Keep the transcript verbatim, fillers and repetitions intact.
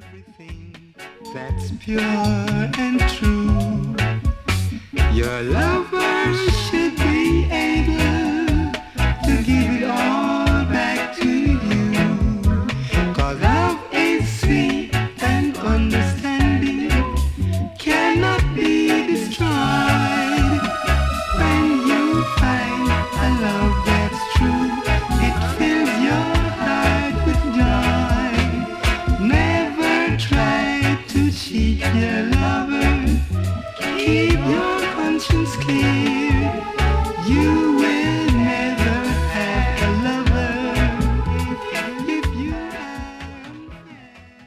everything that's pure and true. Your lover should be able to give it all back to you. 'Cause love is sweet and understanding cannot be destroyed. When you find a love that's true, it fills your heart with joy. Never try to cheat your lover. Keep your conscience clear. You